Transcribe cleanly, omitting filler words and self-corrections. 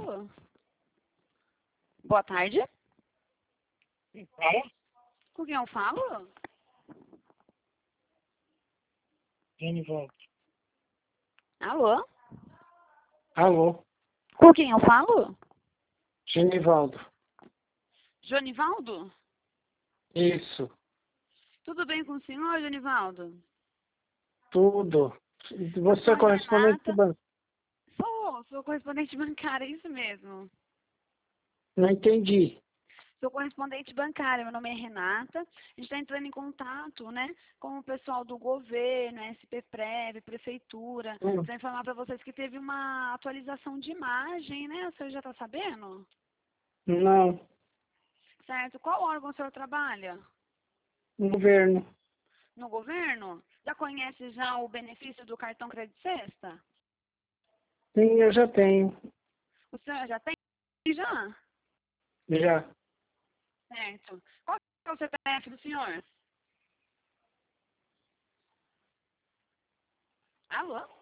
falo? Boa tarde. Fala? Com quem eu falo? Genivaldo. Alô? Alô? Com quem eu falo? Genivaldo. Jonivaldo? Isso. Tudo bem com o senhor, Jonivaldo? Tudo. Você sou é a correspondente do Renata. banco? Sou correspondente bancária, é isso mesmo. Não entendi. Sou correspondente bancária, meu nome é Renata. A gente está entrando em contato, né, com o pessoal do governo, SPPrev, prefeitura, para informar para vocês que teve uma atualização de imagem, né? O senhor já está sabendo? Não. Certo. Qual órgão o senhor trabalha? Governo. No governo? Já conhece já o benefício do cartão Crédito Sexta? Sim, eu já tenho. O senhor já tem? Já? Já. Certo. Qual é o CPF do senhor? Alô?